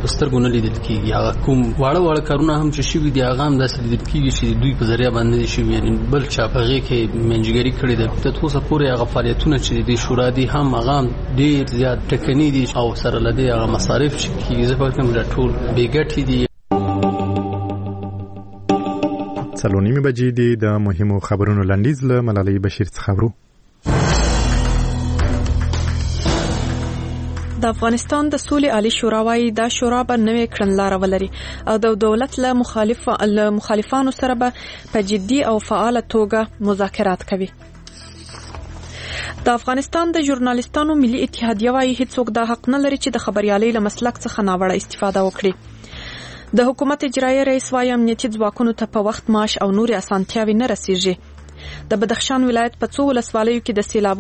په سترګو نه لیدل کېږي. هغه کوم واړه کارونه هم چې شوي دي هغه هم داسې لیدل کېږي چې دوی په ذریعه باندې شوي، یعنی بل چا په هغې کې منجګري کړې ده. تر اوسه پورې هغه فعالیتونه چې د شورا دي هم هغه ډېر زیات ټکني دي او سره له دې هغه مصارف چې کېږي زه فکر کوم دا ټول بې ګټې دي. 4:30 بجې دي. د مهمو خبرونو لنډیز له ملالۍ بشیر څخه خبرو. د افغانستان د سولې عالی شورا وايي دا شورا به نوې کړنلاره ولري او د دولت له مخالفانو سره به په جدي او فعال توګه مذاکرات کوي. د افغانستان د ژورنالیستانو ملي اتحادیه وايي هیڅوک دا حق نه لري چې د خبريالۍ له مسلک څخه ناوړه استفاده وکړي. د حکومت اجرایي رئیس وايي امنیتي ځواکونو ته په وخت معاش او نورې اسانتیاوې نه رسیږي. د بدخشان ولایت په څو ولسوالیو کې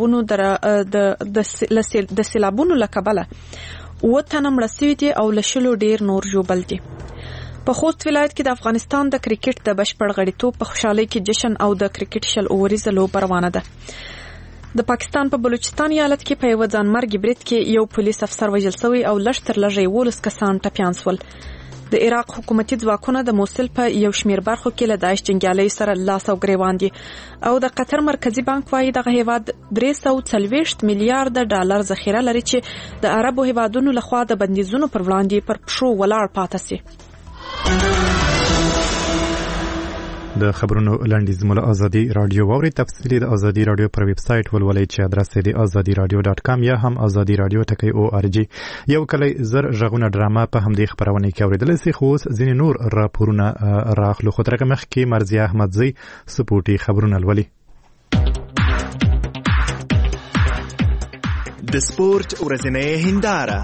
د سیلابونو له کبله 7 تنه مړه شوي دي او له 100 ډیر نور ژوبل دي. په خوست ولایت کې د افغانستان د کرکټ د بشپړ غړیتوب په خوشحالۍ کې جشن او د کرکټ شل اووریزه لوبه روانه ده. د پاکستان په بلوچستان ایالت کې په یو ځانمرګي برید کې یو پولیس افسر وژل شوی او لږ تر لږه 11 کسان ټپیان شول. د عراق حکومتي ځواکونه د موصل په یو شمیر برخو کې له داعش جنگیالي سره لاس او ګریوان دي او د قطر مرکزی بانک وايي دغه هیواد 340 میلیارډ ډالر ذخیره لري چې د عربو هیوادونو لخوا د بندیزونو پر وړاندې پر پښو ولاړ پاتې سي. د خبرونو لنډیز مول ازادي رادیو ووري تفصیلی د ازادي رادیو پر ویب سټ ولولئ چې ادرس دی azadiradio.com یا هم azadiradio.org. یو کلی زر ژغونه ډرامه په همدې خبرونه کې اوریدل سي خو ځینې نور راپورونه راخلو خو ترګه مخ کې مرزیه احمدزی سپورټي خبرونه ولولئ. د سپورت ورځنۍ هنداره.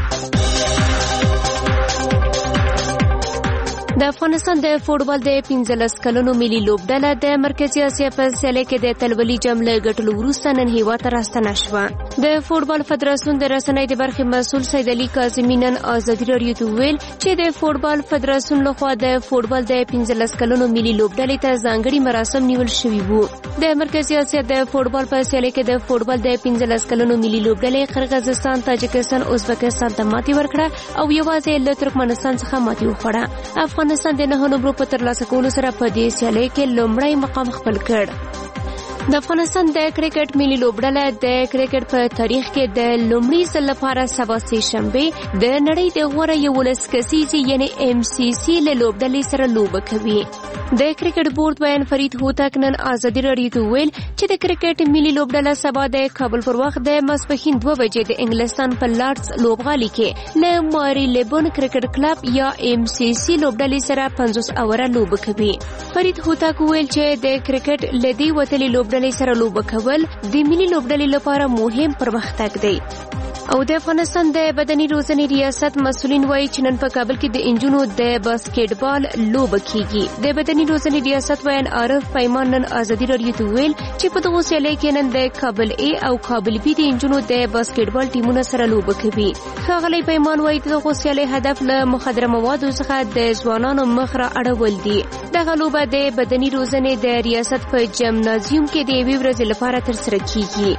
د افغانستان د فوټبال د 15 کلونو ملي لوبډله د مرکزی اسیا په سیالۍ کې د تلولي جام له ګټلو وروسته نن هیواد ته راستنه شوه. د فوټبال فدراسیون د رسنۍ د برخې مسؤل سید علي کاظمي نن ازادي راډیو ته ویل چې د فوټبال فدراسیون لخوا د فوټبال د 15 کلونو ملي لوبډلې ته ځانګړي مراسم نیول شوي وو. د مرکزی اسیا د فوټبال په سیالۍ کې د فوټبال د 15 کلونو ملي لوبډلې قرغیزستان، تاجکستان، ازبکستان ته ماتې ورکړه او یوازې له ترکمنستان څخه ماتې وخوړه. افغانستان د 9 نمبرو په ترلاسه کولو سره په دې سیالۍ کې لومړی مقام خپل کړ. د افغانستان د کرکټ ملي لوبډله د کرکټ په تاریخ کې د لومړي ځل لپاره سبا سه شنبه د نړۍ د غوره 11 کسیزې یعنی MCC له لوبډلې سره لوبه کوي. د کرکټ بورډ بیان فرید هوتک نن ازادي راډیو ته ویل چې د کرکټ ملي لوبډله سبا د کابل پر وخت د ماسپښین 2 بجې د انګلستان په لارډز لوبغالي کې له ماري لیبون کرکټ کلب یا MCC لوبډلې سره 50 اوره لوبه کوي. فرید هوتک ویل چې د کرکټ لدی وتلي لوبډلې سره لوبه کول د ملي لوبډلې لپاره مهم پرمختګ دی. او د افغانستان د بدني روزنې ریاست مسؤلین وایي چې نن په کابل کې د انجونو د باسکټبال لوبه کیږي. د بدني روزنې ریاست ویان عارف پیمان نن ازادي راډیو ته ویل چې په دغه سیالۍ کې نن د کابل A او کابل B د انجونو د باسکټبال ټیمونو سره لوبه کوي. ښاغلی پیمان وایي دغه سیالۍ هدف له مخدره موادو څخه د ځوانانو مخ را اړول دي. دغه لوبه د بدني روزنې د ریاست په جمنازیوم کې د یوې ورځې لپاره ترسره کیږي.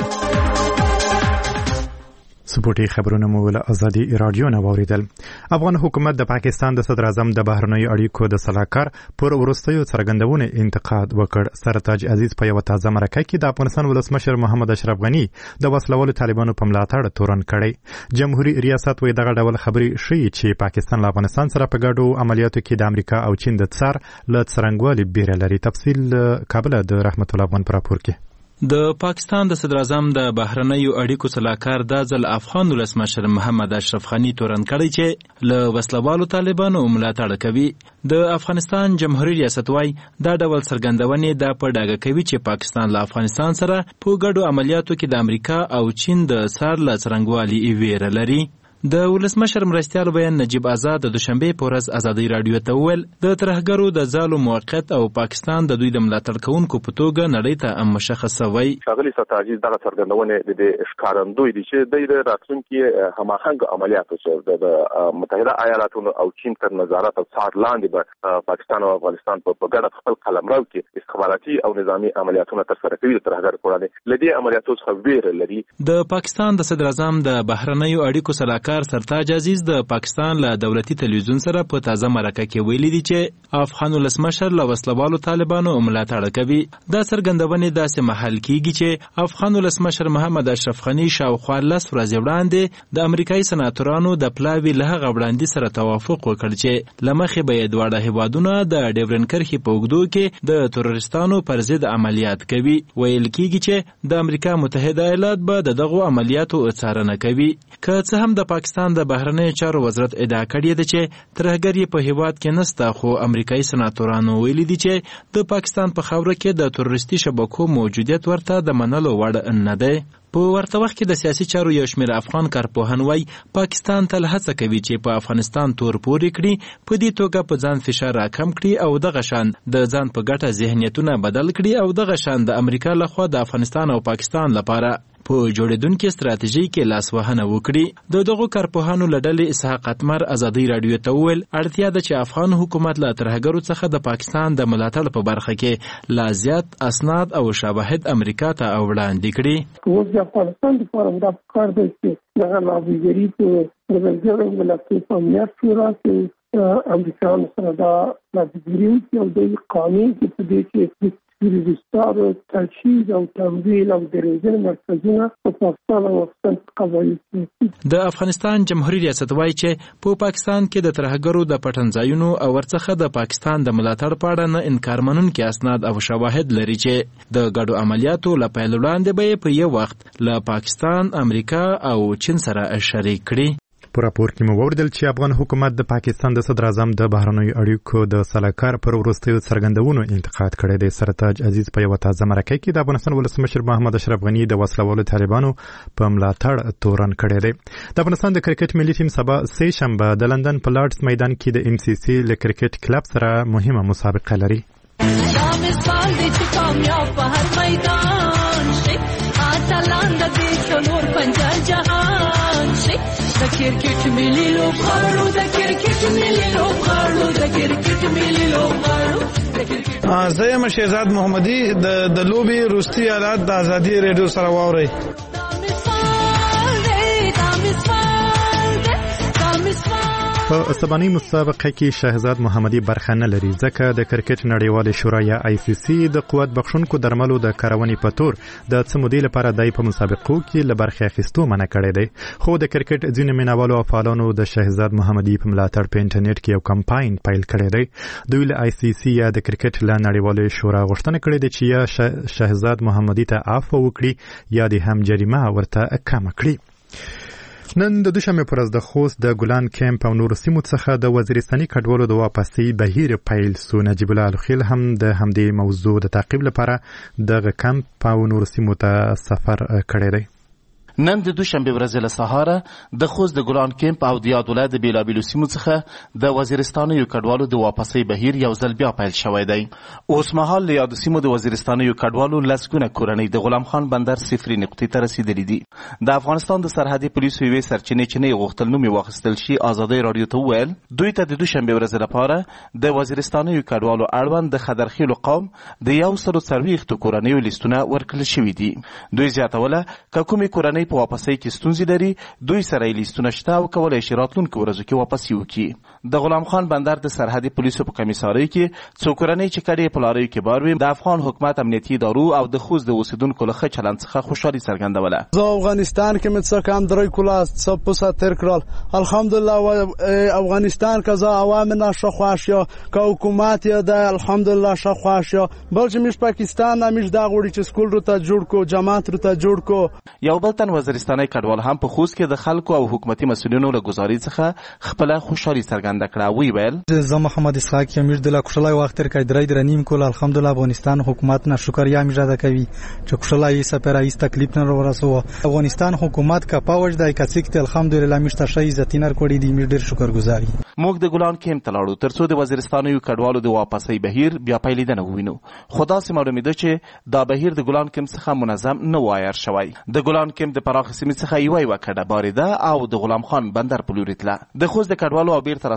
سپورټي خبرونه مو له ازادي رادیو نه واوریدل. افغان حکومت د پاکستان د صدر اعظم د بهرنیو اړیکو د سلاکار پر ورستیو څرګندونې انتقاد وکړ. سرتاج عزیز په یو تازه مرکه کې د افغانستان ولسمشر محمد اشرف غنی د وسلوالو طالبانو په ملاتړ تورن کړی. جمهوریت ریاست وایي دغه ډول خبرې ښیي چې پاکستان له افغانستان سره په ګډو عملیاتو کې د امریکا او چین د څار له څرنګوالي بیره لري. تفصیل کابل د رحمت الله افغان پر راپور کې. د پاکستان د صدر اعظم د بهرنیو اړیکو سلاکار د ځل افغان ولسمشر محمد اشرف غنی تورن کړی چې له وسلوالو طالبانو ملاتړ کوي. د افغانستان جمهوریت ریاست وايي دا ډول څرګندونې د په ډاګه کوي چې پاکستان له افغانستان سره په ګډو عملیاتو کې د امریکا او چین د څار له څرنګوالي ویره لري. د ولسمشر مرستیال بیان نجیب آزاد د دوشنبه په ورځ ازادي راډیو ته وویل د ترهګرو د ځالو موقت او پاکستان د دوی د ملاتړ کوونکو په توګه نړۍ ته مشخص شوی. ښاغلي ستاجي دغه څرګندونې د ښکارندوی دي چې د راتلونکي هماهنګ عملیاتو چې د متحده ایالاتو او چین تر نظارت او څار لاندې به پاکستان او افغانستان په ګډه خپل قلمرو کې استخباراتي او نظامی عملیاتونه ترسره کوي. د ترهګر وړاندې لدی عملیاتو څخه ویره لري. د پاکستان د صدر اعظم د بهرنیو اړیکو سلاکار سلاکار سرتاج عزیز د پاکستان له دولتي تلویزیون سره په تازه مرکه کې ویلي دي چې افغان ولسمشر له وسلوالو طالبانو ملاتړ کوي. دا څرګندونې داسې مهال کیږي چې افغان ولسمشر محمد اشرف غني شاوخوا 10 ورځې وړاندې د امریکایي سناتورانو د پلاوي له هغه وړاندې سره توافق وکړ چې له مخې به یې دواړه هیوادونه د ډیورن کرښې په اوږدو کې د تروریستانو پر ضد عملیات کوي. ویل کیږي چې د امریکا متحده ایالات به د دغو عملیاتو څارنه کوي. که څه هم د پاکستان د بهرنیو چارو وزارت ادعا کړې ده چې ترهګر یې په هیواد کې نسته، خو امریکایي سناتورانو ویلي دي چې د پاکستان په خاوره کې د تروریستي شبکو موجودیت ورته د منلو وړ نه دی. په ورته وخت کې د سیاسي چارو یو شمېر افغان کارپوهان وایي پاکستان تل هڅه کوي چې په افغانستان تور پورې کړي، په دې توګه په ځان فشار راکم کړي او دغه شان د ځان په ګټه ذهنیتونه بدل کړي او دغه شان د امریکا لخوا د افغانستان او پاکستان لپاره په جوړېدونکې ستراتیژۍ کې لاسوهنه وکړي. د دغو کارپوهانو له ډلې اسحاق اتمر ازادۍ راډیو ته وویل اړتیا ده چې افغان حکومت له ترهګرو څخه د پاکستان د ملاتړ په برخه کې لا زیات اسناد او شواهد امریکا ته وړاندې کړي. اوس د افغانستان لپاره دا کار دی چې دغه لابیګري په د ملګرو ملتونو په امنیت شورا کې امریکایانو سره دا لابیګري او د قانون کې په دې کې ریجستر تجهیز او تمویل او د روزنې مرکزونه په پاکستان او افغانستان قواعد. د افغانستان جمهوریت ریاست وایي چې په پاکستان کې د ترهګرو د پټنځایونو او ورڅخه د پاکستان د ملاتړ په اړه نه انکار منونکي اسناد او شواهد لري چې د ګډو عملیاتو له پیل وړاندې به په یو وخت له پاکستان، امریکا او چین سره شریک کړي. په راپور کې مو وویل چې افغان حکومت د پاکستان د صدر اعظم د بهرنیو اړیکو د سلاکار پر وروستیو څرګندونو انتقاد کړی دی. سرتاج عزیز په یوه تازه مرکه کې د افغانستان ولسمشر محمد اشرف غني د وسلوالو طالبانو په ملاتړ تورن کړی دی. د افغانستان د کرکټ ملي ټیم سبا سه شنبه د لندن په لارډز میدان کې د MCC له کرکټ کلب سره مهمه مسابقه لري. کرکټ ملي لوبغاړو د کرکټ ملي لوبغاړو د کرکټ ملي لوبغاړو زه یم شهزاد محمدي د لوبي روستي حالات د ازادي ریډیو سره واوري. په سباني مسابقه کې شهزاد محمدي برخه نه لري ځکه د کرکټ نړیوالې شورا یا ICC د قوت بخښونکو درملو د کارونې په تور د څه مودې لپاره دای په مسابقو کې له برخې اخیستو منع کړی دی. خو د کرکټ ځینې مینوالو او فعالانو د شهزاد محمدي په ملاتړ په انټرنیټ کې یو کمپاین پیل کړی دی. دوی له ICC یا د کرکټ له نړیوالې شورا غوښتنه کړې ده چې یا شهزاد محمدي ته عفو وکړي یا د هم جریمه ورته کم کړي. نن د دوشنبه پر ورځ د خوست د ګلان کیمپ او نورو سیمو څخه د وزیرستاني کډوالو د واپسۍ بهیر پیل سو. نجیب الله الخیل هم د همدې موضوع د تعقیب لپاره د کیمپ او نورو سیمو ته سفر کړی دی. نن د دوشنبه ورځ له سهاره د خوست د ګلان کیمپ او د یاد ولایت د بیلابیلو سیمو څخه د وزیرستانیو کډوالو د واپسۍ بهیر یو ځل بیا پیل شوی دی. اوس مهال له یاد سیمو د وزیرستانیو کډوالو لسګونه کورنۍ د غلام خان بندر صفري نقطې ته رسیدلې دي. د افغانستان د سرحدي پولیسو یوې سرچینې چې نه غوښتل نوم یې واخیستل شي ازادۍ راډیو ته وویل دوی ته د دوشنبه ورځ لپاره د وزیرستانیو کډوالو اړوند د خدرخیلو قوم د 140 کورنیو لیستونه ورکړل شوي دي. دوی زیاتوله که کومې کورنۍ په واپسۍ کې ستونزې لري دوی سره یې لیستونه شته او کولی شي راتلونکو ورځو کې واپسي وکړي. د غلام خان بندر د سرحدي پولیسو په کمیسارۍ کې څو کورنۍ چې کډې په لاریو کې بار وي د افغان حکومت امنیتي ادارو او د خوست د اوسیدونکو له ښه چلند څخه خوشحالي څرګندوله. زه افغانستان کې مې څه کم درې کلا څه پوسه تیر کړل الحمدلله. افغانستان که زه عوام نه ښه خوښ یا که حکومت یې د الحمدلله ښه خوښ یا بل چې موږ پاکستان نه موږ دا غواړي چې سکول ورته جوړ کو جماعت ورته جوړ کو. یو بل تن وزیرستاني کډوال هم په خوست کې د خلکو او حکومتي مسؤلینو له ګزارۍ څخه خپله خوشحالي څرګنده کړه. وی ویل زه محمد اسحاق یم د لا خوشحالۍ وخت تر کې درې درنیم کول الحمدلله افغانستان حکومت نه شکریا مې ادا کوي چې خوشحالۍ سپر ایست تکلیف نه ورسو. افغانستان حکومت کا پاوج دای کڅکته الحمدلله مشته شي عزتینر کوړي دی مې ډیر شکرګزاري. موږ د ګلان کیمپ تلاړو ترڅو د وزیرستانیو کډوالو د واپسۍ بهیر بیا پیلیدنه ووینو. خدا سي معلومه ده چې دا بهیر د ګلان کیمپ څخه منظم نه وایر شوی. د ګلان کیمپ د پراخ سیمې څخه یو کډه باریده او د غلام خان بندر په لوري تله. د خوست د کډوالو او بیرته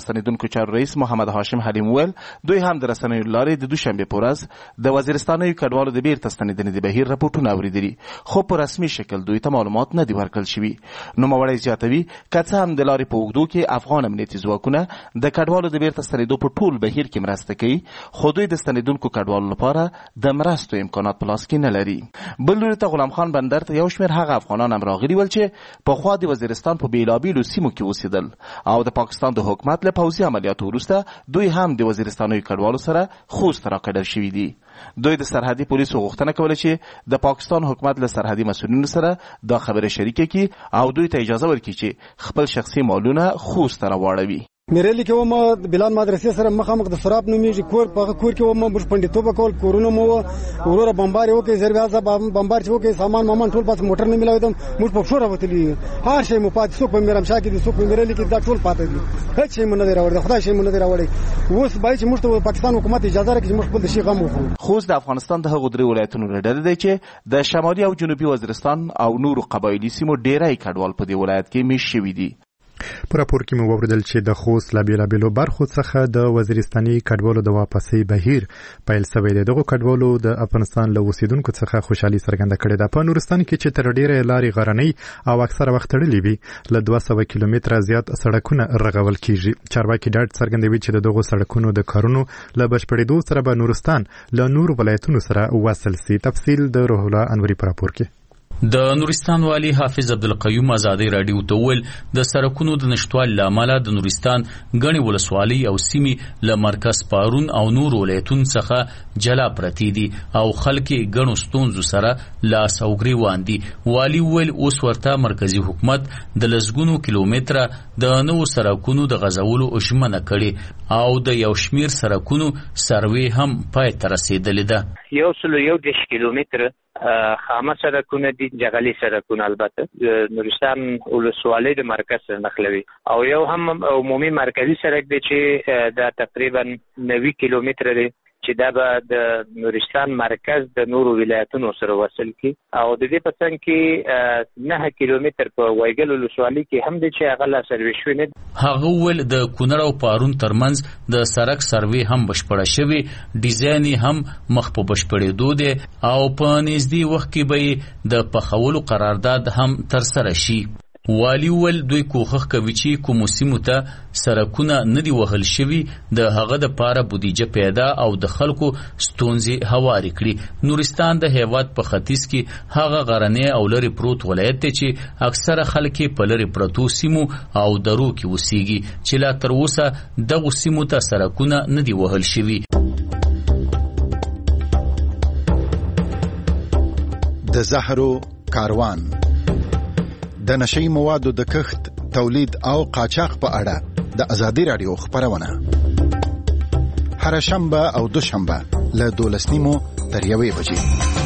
راستنیدونکو چارو رئیس محمد هاشم حلیم ویل دوی هم د رسنیو لارې د دوشنبه په ورځ د وزیرستانیو کډوالو د بیرته ستنیدنې د بهیر راپورټونه اوریدلي، خو په رسمي شکل دوی ته معلومات نه دي ورکړل شوي. نوموړی زیاتوي که څه هم د لارې په اوږدو کې افغان امنیتي ځواکونه د کډوالو د بیرته ستنیدو په ټول بهیر کې مرسته کوي، خو دوی د ستنیدونکو کډوالو لپاره د مرستو امکانات په لاس کې نه لري. بل لوري ته غلام خان بندر ته یو شمېر هغه افغانان هم راغلي ول چې پخوا د وزیرستان په بېلابېلو سیمو کې اوسېدل او د پاکستان د حکومت له پوځي عملیاتو وروسته دوی هم د وزیرستانیو کډوالو سره خوست راکډر شوي دي. دوی د سرحدي پولیسو غوښتنه کوله چې د پاکستان حکومت له سرحدي مسؤلینو سره دا خبره شریکه کړي او دوی ته اجازه ورکړي چې خپل شخصي مالونه خوست ته راواړوي. میرلی کې ومه بلال مدرسې سره مخامخ د سراب نومیږي کور په کور کې ومه موږ پندیتوب کول کورونه مو وروره بمبار وکي زربازه بمبار چې وکي سامان مامان ټول پات موټر نه ملاویدم موږ په شوره وتلی هر شی مو پات سو په میرم شاکې دي سو په میرلی کې دا ټول پات دي هیڅ شی مونږ نه راوړل خدای شی مونږ نه راوړل اوس باید چې موږ ته پاکستان حکومت اجازه راکړي چې موږ خپل شي غم وخورو. خوست د افغانستان د هغو درې ولایتونو له ډلې دی چې د شمالي او جنوبي وزیرستان او نورو قبایلي سیمو ډیری کډوال په دې ولایت کې میشت شوي دي. په راپور کې مو واوریدل چې د خوست له بېلابېلو برخو څخه د وزیرستاني کډوالو د واپسۍ بهیر پیل شوی دی. دغو کډوالو د افغانستان له اوسیدونکو څخه خوشحالي څرګنده کړې ده. په نورستان کې چې تر ډېره لارې غرنۍ او اکثره وخت تړلې وي له 200 کیلومتره زیات سړکونه رغول کیږي. چارواکي ډاډ څرګندوي چې د دغو سړکونو د کارونو له بشپړېدو سره به نورستان له نورو ولایتونو سره وصل سي. تفصیل د روح الله انوري په راپور کې. د نورستان والی حافظ عبدالقیوم ازادي رادیو ته ویل د سړکونو د نشټوالي له امله د نورستان ګڼې ولسوالۍ او سیمې له مرکز پارون او نور ولایتونو څخه جلا پرتې دي او خلک ګڼو ستونزو سره لاس او ګریوان دي. والی ویل اوس ورته مرکزی حکومت د لسګونو کیلومتره د نوو سړکونو د غځولو ژمنه کړې او د یو شمیر سړکونو سروې هم پای ته رسېدلې ده. 110 کیلومتره خامه سړکونه دي، جغلي سړکونه البته د نورستان ولسوالۍ د مرکز سره نښلوي او یو هم عمومي مرکزی سړک دی چې دا تقریبا 90 کیلومتره دی چې دا به د نورستان مرکز د نورو ولایتونو سره وصل کی او د دې په څنګ کې 9 کیلومتر په وایګل ولسوالۍ کې هم دی چې هغه لا سروې شوی نه. هغه ول د کونړ او پارون ترمنځ د سړک سروې هم بشپړه شوی، ډیزاین هم مخ په بشپړېدو دی او په نږدې وخت کې به د پخولو قرارداد هم تر سره شي. والی ول دوی کوښښ کوي چې کومو سیمو ته سړکونه نه دي وهل شوي د هغه دپاره بودیجه پیدا او د خلکو ستونزې هوارې کړي. نورستان د هیواد په ختیځ کې هغه غرنی او لرې پروت ولایت دی چې اکثره خلک په لرې پرتو سیمو او درو کې اوسېږي چې لا تر اوسه دغو سیمو ته سړکونه نه دي وهل شوي. د زهرو کاروان د نشي موادو د کښت، تولید او قاچاق په اړه د ازادي رادیو خبرونه هر شنبه او دوشنبه له 12:30 تر 1 بجې.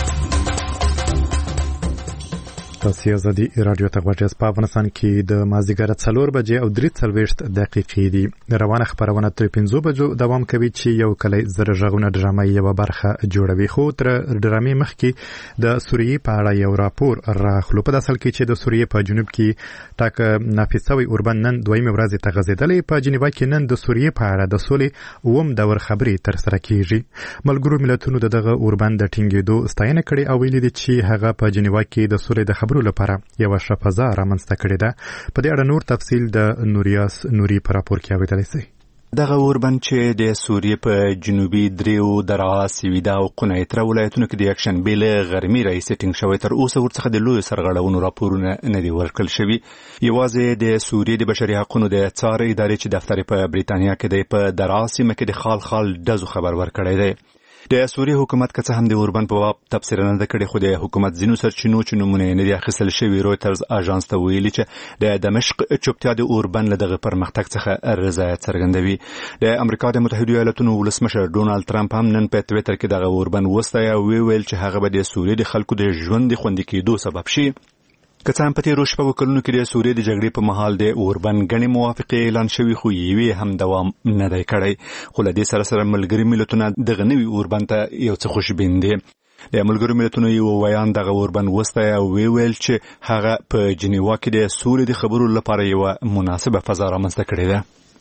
تاسو ازادي رادیو ته غواړئ. په افغانستان کې د مازیګر 4 بجې او 43 دقیقې دي. روانه خبرونه تر 5 بجو دوام کوي چې یو کلی زر ژغونه ډرامه یو برخه جوړوي. خو تر ډرامې مخکې د سوریې په اړه یو راپور راخلو. په اصل کې چې د سوریې په جنوب کې ټاک نافذ شوی اوربند نن دویمه ورځ ته غځېدلې. په جنیوا کې نن د سوریې په اړه د سولې اوم دور خبرې تر سره کیږي. ملګرو ملتونو دغه اوربند د ټینګېدو ستاینه کړې او ویلي دي چې هغه په جنیوا کې د سولې د خبرو لپاره یو شفافه رامنځته کړې ده. په دې اړه نور تفصیل د نوریاس نوري په راپور کې اوریدلی شئ. دغه اوربند چې د سوریې په جنوبي دریو درعا، سویدا او قنیطره ولایتونو کې د یکشنبې له غرمې راهیسې ټینګ شوی، تر اوسه ورڅخه د لویو سرغړونو راپورونه نه دي ورکړل شوي. یوازې د سوریې د بشري حقونو د څار ادارې چې دفتر په بریتانیا کې دی په درعا سیمه کې د خال ډزو خبر ورکړی دی. د سوریې حکومت که څه هم د اوربند په باب تبصره نه ده کړې، خو د حکومت ځینو سرچینو چې نومونه یې نه دي اخیستل شوي رویټرز اژانس ته ویلي چې د دمشق چوپتیا د اوربند له دغه پرمختګ څخه رضایت څرګندوي. د امریکا د متحدو ایالاتونو ولسمشر ډونالډ ټرمپ هم نن په ټویټر کې دغه اوربند وستایه او ویل چې هغه به د سوریې د خلکو د ژوند د خوندي کېدو سبب شي. که څه هم په تېرو شپږو کلونو کې د سوریې د جګړې په مهال د اوربند ګڼې موافقې اعلان شوي، خو یوې هم دوام نه دی کړی. خو له دې سره ملګري ملتونه دغه نوي اوربند ته یو څه خوشبین دي. د ملګرو ملتونو یو ویان دغه اوربند وستایه او ویل چې هغه په جنیوا کې د سولې د خبرو لپاره یو مناسبه فضا رامنځته کړې ده.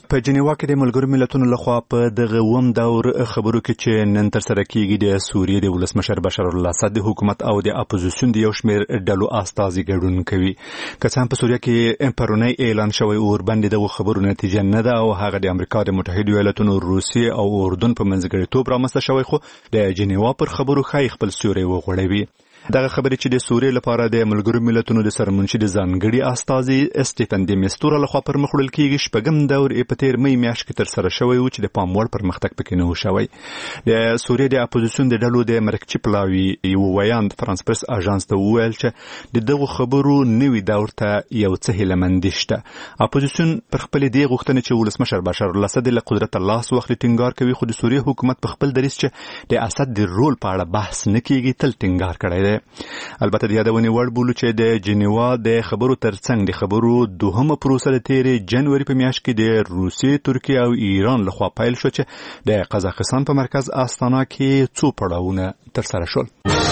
په جنیوا کې د ملګرو ملتونو لخوا په دغه اووم دور خبرو کې چې نن ترسره کیږي د سوریې د ولسمشر بشار الاسد د حکومت او د اپوزیسیون د یو شمېر ډلو استازي ګډون کوي. که څه هم په سوریه کې پرونی اعلان شوی اوربند دغه خبرو نتیجه نه ده او هغه د امریکا د متحده ایالاتونو، روسیې او اردن په منځګړیتوب رامنځته شوی، خو د جنیوا پر خبرو ښایي خپل سیوری وغوړوي. دغه خبرې چې د سوریې لپاره د ملګرو ملتونو د سرمنشي د ځانګړي استازي اسټیفن د میستورا لخوا پر مخ وړل کېږي. شپږم دور په تیر می میاشت کې ترسره شوی و چې د پام وړ پرمختګ پکې نه و شوی. د سوریې د اپوزیسیون د ډلو د مرکچي پلاوي یو ویاند فرانس پرس اژانس ته وویل چې د دغه خبرو نوي دور ته یو څه هیلهمندي شته. اپوزیسیون پر خپل دې غوښتنې چې ولسمشر بشار الاسد له قدرت لاس واخلي ټینګار کوي، خو د سوریې حکومت په خپل دریځ چې د اسد د رول په اړه بحث نه کیږي تل ټینګار کړی دی. البته د یادونې وړ بولو چې د جنیوا د خبرو ترڅنګ د خبرو دوهمه پروسه د تیرې جنوري په میاشت کې د روسیې، ترکیې او ایران لخوا پیل شو چې د قزاقستان په مرکز استانا کې څو پړاوونه ترسره شول.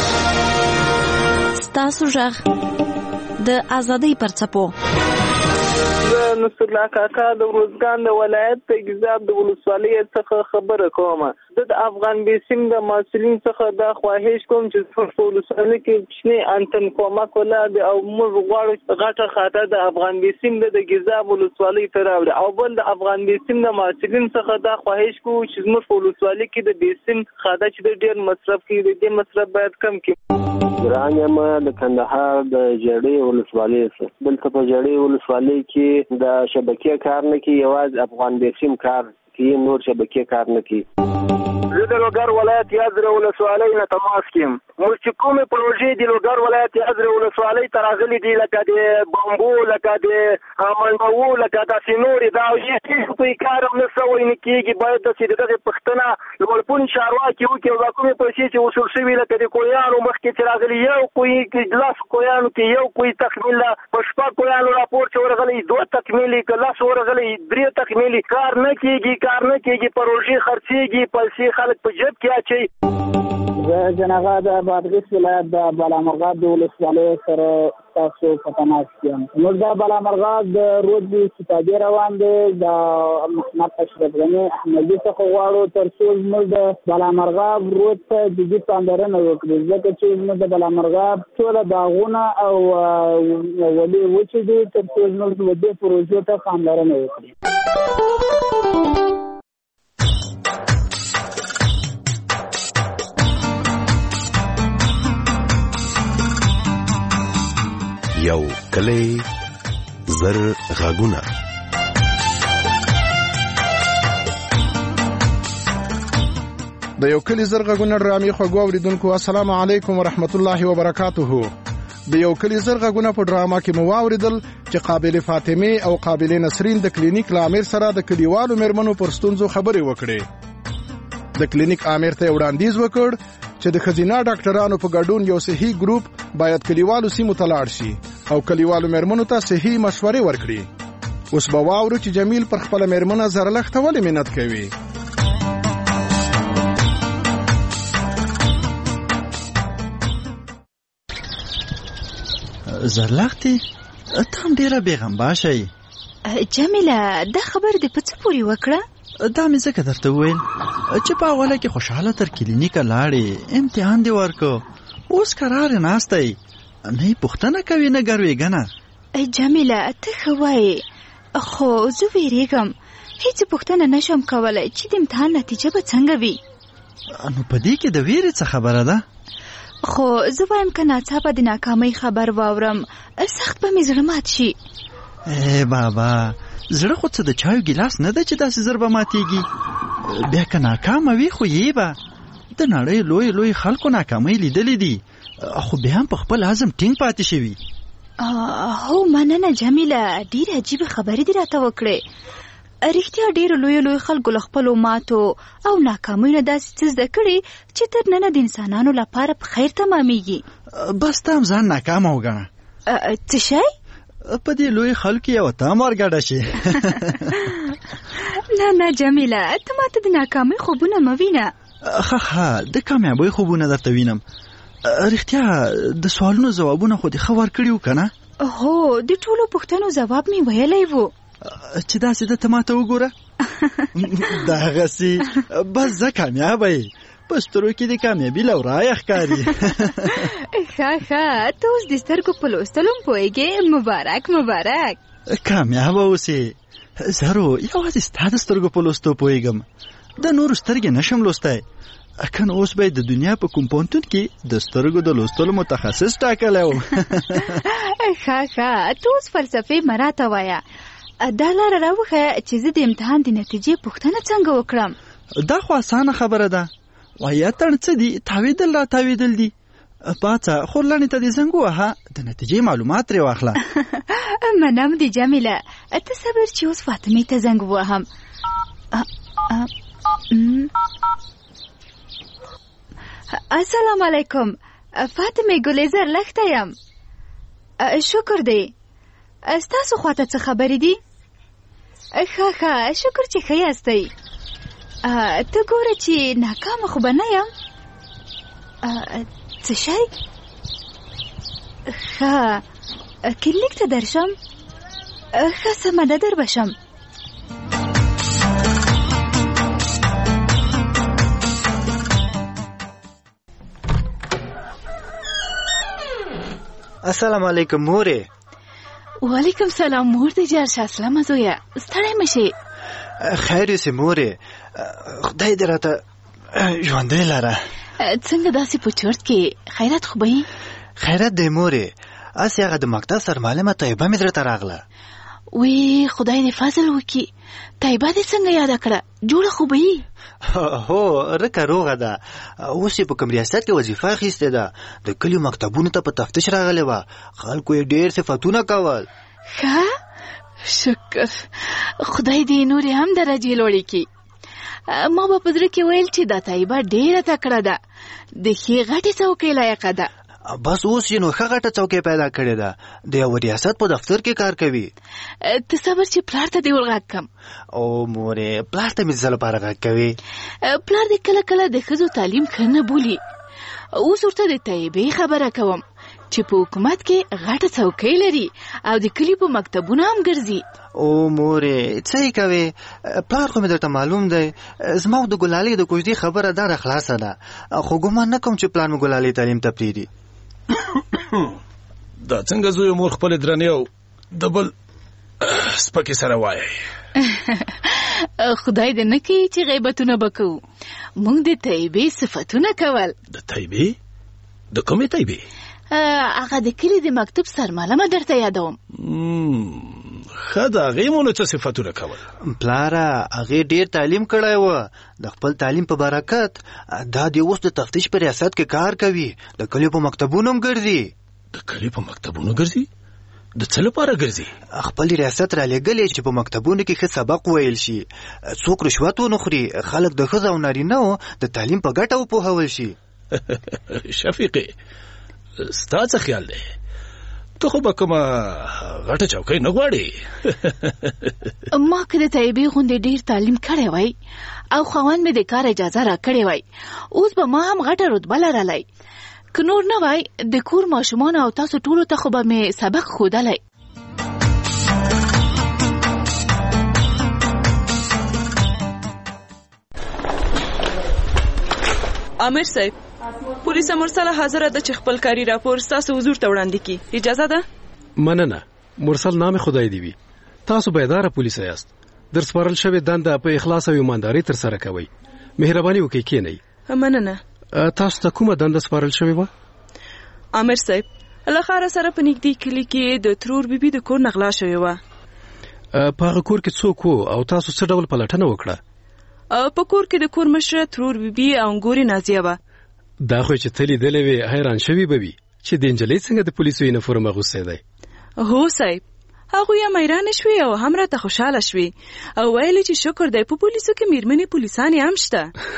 ستاسو غږ د ازادۍ پر څپو. نصر الله کاکا د روزګان د ولایت د ګیزاب د ولسوالۍ څخه خبره کوم. د افغان بیسیم د مسؤلین څخه دا خواهش کوم چې په ولسوالۍ کې کوچنی انټن کومک ولاده او موږ غواړو غټه خاطر د افغان بیسیم د ګیزاب ولسوالۍ ته راوړي، او بل د افغان بیسیم د مسؤلین څخه دا خواهش کوو چې موږ په ولسوالۍ کې د بیسیم خاطر چې ډېر مصرف کوي، د دې مصرف باید کم کړي. رانیم د کندهار د جړې ولسوالۍ څخه دلته په جړې ولسوالۍ کې د شبکې کار نه کوي، یوازې افغان بیسیم کار کوي، نور شبکې کار نه کوي. زه د لوګر ولایت یازره ولسوالۍ نه تماس کوم. موږ چې کومې پروژې د لوګر ولایت یازره ولسوالۍ ته راغلي دي، لکه د بامبو، لکه د منډوو، لکه داسې نورې، دا هېڅ په کار هم نه سوی نه کېږي. باید داسې د دغې پوښتنه لوړپوړي چارواکي وکړي او دا کومې پیسې چې وصول شوي لکه د کویانو مخکې چې راغلي، یو کوی کې 10 کویانو کې یو کوی تکمیل ده، په 6 کویانو راپور چې ورغلی 2 تکمیلي، که 10 ورغلی 3 تکمیلي. کار نه کېږي، پروژې خرڅېږي، پیسې خلک په جیب کې اچوي. زه جنغا د بادغیس ولایت د بالامرغاب د ولسوالۍ سره تاسو په تماس کې یم. موږ د بالامرغاب د رود د استفادې روان دی، د محمد اشرف غني احمدي څخه غواړو تر څو موږ د بالامرغاب رود ته جدي پاملرنه وکړو، ځکه چې موږ د بالامرغاب ټول باغونه او ولې وچې دي، تر څو موږ د دې پروژې ته پاملرنه وکړو. یو کلی زر غاګونه. د یو کلی زر غاګونه ډرامې خوږو اوریدونکو، السلام علیکم ورحمت الله وبرکاته. د یو کلی زر غاګونه په ډراما کې مو واوریدل چې قابل فاطمه او قابل نسرین د کلینیک لامر سره د کلیوالو مېرمنو پر ستونزو خبرې وکړې. د کلینیک امیر ته وړاندیز وکړ چې د خزینه ډاکټرانو په ګډون یو صحي ګروپ باید کلیوالو سیمو ته لاړ شي او کلیوالو مېرمنو ته صحي مشورې ورکړي. اوس به واورو چې جمیل پر خپل مېرمنه زرلښته ولې مننت کوي. زرلښتې ته هم ډېره بېغمبا شئ. جمیله دا خبر دې په څه پورې وکړه؟ دا مې ځکه درته وویل چې په اوله کې خوشحاله تر کلینیکه لاړې، امتحان دې ورکړ، اوس قرار ناسته یې، نه یې پوښتنه کوي نه ګروېږنه. جمیله ته ښه وایې، خو زه ویرېږم هیڅ پوښتنه نشم کولی چې د امتحان نتیجه به څنګه وي. نو په دې کې د ویرې څه خبره ده؟ خو زه وایم که ناڅاپه د ناکامۍ خبر واورم سخت به مې زړه مات شي. بابا زړه خو څه د چایو ګیلاس نه ده چې داسې زر به ماتېږي. بیا که ناکامه وي خو یې به د نړۍ لوی خلکو ناکامۍ لیدلې دي، خو بیا هم په خپل عزم ټینګ پاتې شوي. هو مننه جمیله، ډېرې عجیبه خبرې دې راته وکړې. رښتیا ډېرو لویو خلکو له خپلو ماتو او ناکامیو نه داسې څه زده کړي چې تر ننه د انسانانو لپاره په خیر تمامیږي. بس ته هم ځان ناکامه وګڼه. څه شی؟ په دې لوی خلکو یو ته هم ورګډه شي. نه جمیله، ته ماته د ناکامۍ خوبونه مه وینه. ښه د کامیابۍ خوبونه درته وینم. رښتیا د سوالونو ځوابونه خو دې ښه ورکړي وو که نه؟ هو د ټولو پوښتنو ځواب مې ویلی و. چې داسې ده ته ماته وګوره، دغسې بس زه کامیابه یې په سترګو کې د کامیابي لورایه ښکاري. ښه ته اوس د سترګو په لوستلو هم پوهېږې. مبارک. کامیابه اوسې. زرو یوازې ستا د سترګو په لوستو پوهېږم، د نورو سترګې نشم لوستی. کنه اوس به د دنیا په کوم پوهنتون کې د سترګو د لوستلو متخصص ټاکلی وم. ښه ته اوس فلسفې مه راته وایه. دا لاره راوښیه چې زه د امتحان د نتیجې پوښتنه څنګه وکړم. دا خو اسانه خبره ده. وایه تڼ څه دي؟ تاویدل دي. پاڅه خورلانې ته دې زنګ ووهه، د نتیجې معلومات ترې واخله. منم دې جمیله، ته صبر چې اوس فاطمې ته زنګ ووهم. السلام علیکم فاطمه ګلیزر، لښته یم. شکر دی. ستاسو خواته څه خبرې دي؟ ښه شکر چې ښه یاستئ. ته ګوره چې ناکامه خو به نه یم. څه شی؟ ښه کلینیک ته درشم؟ ښه سمه ده در بشم. السلام علیکم مورې. وعلیکم سلام مور دې جار شه. سلام زویه، ستړی مشې. خیر یې مورې، خدای دې راته ژوندی لره. څنګه داسې په چرت کې خیرات خو به یې؟ خیرات دی مورې، اسې هغه د مکتب سرمعلمه طیبه مې درته راغله. وی خدای دې فضل وکړي. طیبه دې څنګه یاده کړه؟ جوړه خو به یې؟ هو رکه روغه ده. اوس یې په کوم ریاست کې وظیفه اخیستې ده. د کلیو مکتبونو ته په تفتیش راغلی وه. خلکو یې ډېر صفتونه کول. ښه شکر خدای دې نورې هم درجې لوړې کړي. ما به په زړه کې ویل چې دا طیبه ډېره تکړه ده، د ښې غټې څوکۍ لایقه ده. بس اوس یې نو ښه غټه څوکۍ پیدا کړې ده، د یو ریاست په دفتر کې کار کوي. ته صبر چې پلار ته دې ورغږ کم. او مورې پلار ته مې څه لپاره غږ کوي؟ پلار دې کله کله د ښځو تعلیم ښه نه بولي. اوس ورته د طیبې خبره کوم چې په حکومت کې غټه څوکۍ لري او د کلي په مکتبونه هم ګرځي. او مورې څه یې کوې؟ پلار خو مې درته معلوم دی. زما د ګلالۍ د کوژدې خبره دا خلاصه ده، خو ګمان نه کوم چې پلار مې ګلالۍ تعلیم ته پرېږدي. دا څنګه زوی مور خپل درنې او د بل سپکې سره وایي؟ خدای دې نه کوي چې غیبتونه به کوو. موږ د طیبې صفتونه کول. د طیبې؟ د کومې طیبې؟ هغه د کلي د مکتب سرمعلمه درته یادوم. ښه د هغې مو نو څه صفتونه کول؟ پلاره هغې ډېر تعلیم کړی و. د خپل تعلیم په برکت دا د اوس د تفتیش په ریاست کې کار کوي. د کلیو په مکتبونو هم ګرځي. د کلیو په مکتبونو ګرځي؟ د څه لپاره ګرځي؟ خپل ریاست را لېږلی چې په مکتبونو کې ښه سبق ویل شي، څوک رشوت ونه خوري، خلک د ښځو او نارینهو د تعلیم په ګټه وپوهول شي. شفیقې ستا څه خیال دی؟ ته خو به کومه غټه چوکۍ نه غواړې؟ ما که د طیبې غوندې ډېر تعلیم کړی وای او خاوند مې د کار اجازه را کړې وای، اوس به ما هم غټه رتبه لرلی. که نور نه وای د کور ماشومان او تاسو ټولو ته خو به مې سبق ښودلی. امیر صاحب، پولیس مرسل حاضر ده چې خپل کاری راپور تاسو حضور ته وړاندې کړي. اجازه ده؟ مننه. مرسل نام خدای دی وي. تاسو بیدار پولیس یاست. در سپارل شوی دنده په اخلاص او ایمانداري تر سره کوئ. مهرباني وکړئ کینئ. مننه. تاسو ته کومه دنده سپارل شوی و؟ امیر صاحب، لخر سره په نږدې کلی کې د ترور بیبي د کور نغلا شوی و. په هغه کور کې څوک وو او تاسو څه ډول پلټنه وکړه؟ په کور کې د کور مشره ترور بیبي او انګوري نازیه و. دا خو چې تلی دلې وي حیران شوی به وي چې د انجلۍ څنګه د پولیسو یونیفورم اغوستی دی. هو صاحب، هغوی هم حیرانه شوي او هم راته خوشحاله شوي او ویلې چې شکر دی په پولیسو کې میرمنې پولیسانې هم شته.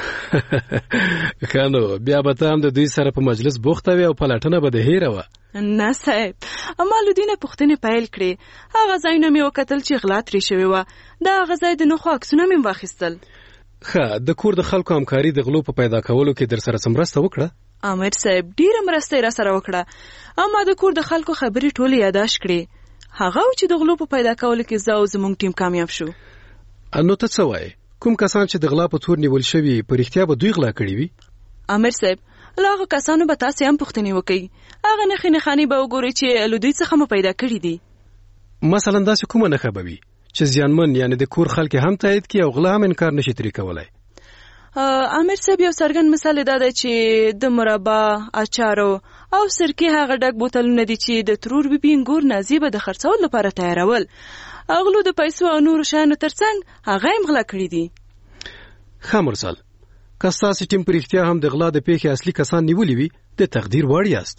ښه نو بیا به ته هم د دوی سره په مجلس بوخته وې او پلټنه به د هیره وه. نه صاحب، معلودینه پوښتنې پیل کړې. هغه ځایونه مې وکتل چې غلا ترې شوې وه. د هغه ځای د نښو عکسونه مې واخیستل. ښه، د کور د خلکو همکاري د غلو په پیدا کولو کې در سره څه مرسته وکړه؟ امیر صاحب ډیره مرسته را سره وکړه، اما د کور د خلکو خبرې ټولې یاداش کړې. هغه چې د غلو په پیدا کولو کې زه او زموږ ټیم کامیاب شو. نو ته څه وایې؟ کوم کسان چې د غلا په تور نیول شوي په رښتیا به دوی غلا کړي وي؟ امیر صاحب، له هغه کسانو به تاسې هم پوښتنې وکړئ. هغه نښې نښانې به وګورئ چې له دوی څخه مو پیدا کړي دي. مثلا داسې کومه نښه به وي چې زیانمن یعنې د کور خلک هم تایید کړي او غلا هم انکار نشي ترې کولی؟ امیر صاحب، یو څرګند مثال دا دی چې د مربا، اچارو او سرکې هغه ډک بوتلونه دي چې د ترور بیبي انګور نازي به د خرڅولو لپاره تیارول. اغلو د پیسو او نورو شیانو ترڅنګ هغه هم غلا کړي دي. ښه مرسل، که ستاسې ټیم په رښتیا هم د غلا د پیښې اصلي کسان نیولي وي، د تقدیر وړ یاست.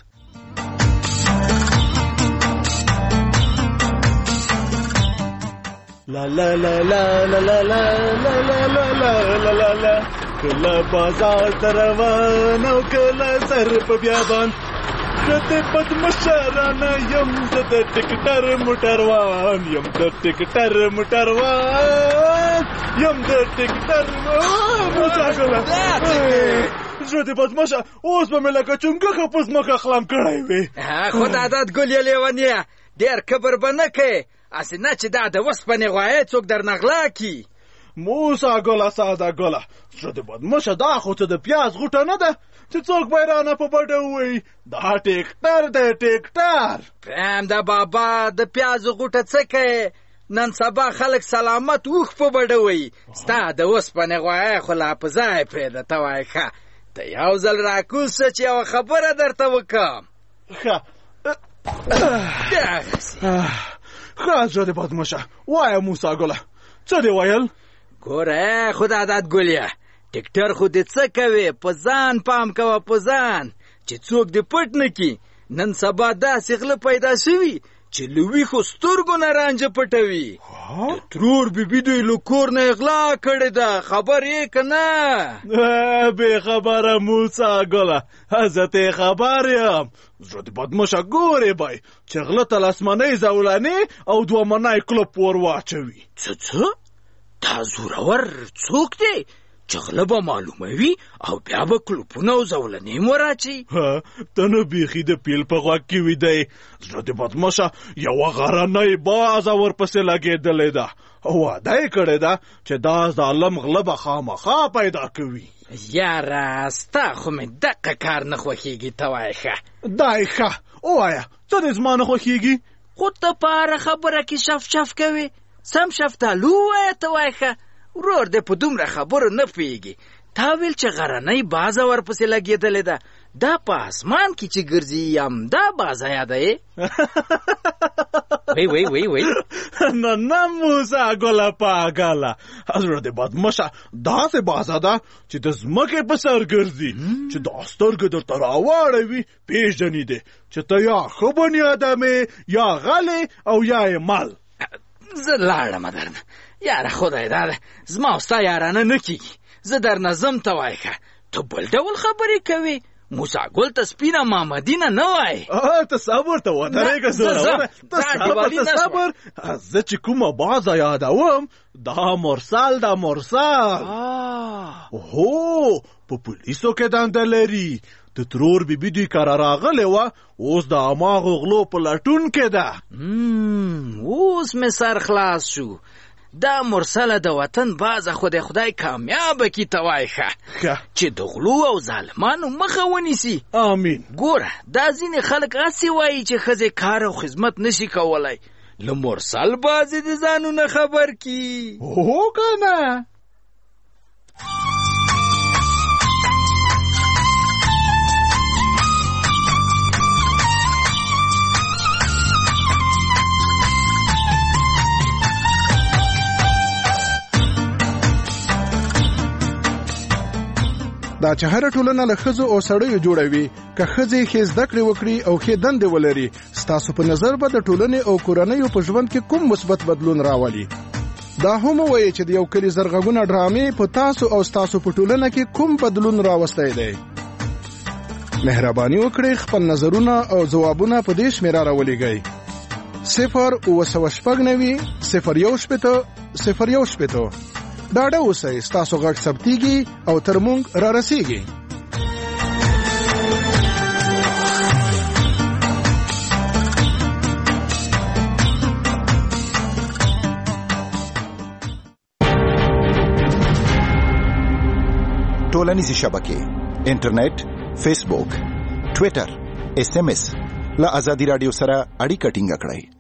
لا لا لا لا لا لا لا لا لا لا لا لا کله بازار ته روان او کله سر په بیابان، زه د بدمشرانه یم، زه د ټکټر موټروان یم، د ټکټر موټروان یم، د ټکټر زه د بدمشه اوس به مې لکه چونګښه په ځمکه خلم کړی وي. خدا داد ګل یې لیونیه، ډېر کبر به نه کوې، اسې نه چې دا د وسپنې غوایې څوک در نغلا کی. موسی ګله، ساده ګله، زه د بدمشه دا خو څه د پیاز غوټه نه ده چې څوک به یې رانه په بډه ووایي دا ټیکټر دی ټیکټر. پرېم ده بابا، د پیازو غوټه څه کوې؟ نن سبا خلک سلامت اوښ په بډه وایي. ستا د اوسپنې غوایې خو لا په ځای پرېږده. ته وایې ښه، ته یو ځل راکوز شه چې یوه خبره درته وکړم. ښه ښه، زه د بدمشه وایه موسی ګله، څه دې ویل؟ ګوره خدا داد ګلیه، ټیکټر خو دې څه کوې؟ په ځان پام کوه، په ځان، چې څوک دې پټ نه کي. نن سبا داسې غله پیدا شوي چې له ویښو سترګو نه رانجه پټوي. د ترور بیبي دوی له کور نه غلا کړې ده، خبر یې که نه؟ بې خبره موسی ګله، زه ته خبر یم. زه د بدمشه ګورې بی چې غله ته لسمنۍ زولانې او دوه منی کلپ ور واچوي. څه؟ دا زورور څوک دی چې غله به معلوموي او بیا به کلپونه او زولنې م وراچي؟ ته نه بیخي د پیل په غوږ کې ویدی. زه د بدمشه یوه غرنۍ بازه ورپسې لګېدلې ده او واده یې کړې ده چې دا ظالم غله به خامخا پیدا کوي. یاره ستا خو مې دقه کار نه خوښېږي. ته وایې ښه، دای ښه ووایه، څه دې زما نه خوښېږي؟ خو ته په هره خبره کې شف شف کوې. سم شفتالو ووایه. ته وایې ښه، ورور دې په دومره خبرو نه پوهېږي. تا ویل چې غرنۍ بازه ورپسې لګېدلې ده، دا په اسمان کې چې ګرځي یم دا بازه یادوې؟ وی نه موسی ګله پاګله، زړه د بدمشه داسې بازه ده چې د ځمکې په سر ګرځي، چې دا سترګې درته راواړوي. پېژنې دې چې ته یا ښه بني ادم یا غلې او یا یې مل. زه لاړم درنه یاره، خدای دا ده زما او ستا یارانه نه کېږي. زه درنه ځم. ته وایې ښه، ته بل ډول خبرې کوې. موسی ګل ته سپینه مامدینه نه وایې. ته صبر ته ودرېږه زورونه، ته صبر. زه چې کومه بازه یادوم دا مرسل ده، مرسل. هو په پولیسو کې دنده لري. د ترور بیبي دوی کره راغلې وه، اوس د هماغو غلو په لټون کې ده. اوس مې سر خلاص شو. دا مرسله د وطن بازه خو د خدای کامیابه کی. ته وایې ښه چې د غلو او ظالمانو مخه ونیسي. آمین. ګوره دا ځینې خلک هسې وایي چې ښځې کار او خدمت نشي کولی. له مرسل بازې د ځانونه خبر کی. هو که نه؟ دا چې هره ټولنه له ښځو او سړیو جوړه وي، که ښځې ښې زده کړې وکړي او ښې دندې ولري، ستاسو په نظر به د ټولنې او کورنیو په ژوند کې کوم مثبت بدلون راولي؟ دا هم ووایي چې د یو کلي زرغږونه ډرامې په تاسو او ستاسو په ټولنه کې کوم بدلون راوستی دی. مهرباني وکړئ خپل نظرونه او ځوابونه په دې شمېره راولېږئ: 0 ډاډه اوسئ، ستاسو غږ ثبتېږي او تر موږ را رسېږي. ټولنیزې شبکې انټرنیټ، فیسبوک، ټوئیټر، SMS له ازادي رادیو سره اړیکه ټینګه کړئ.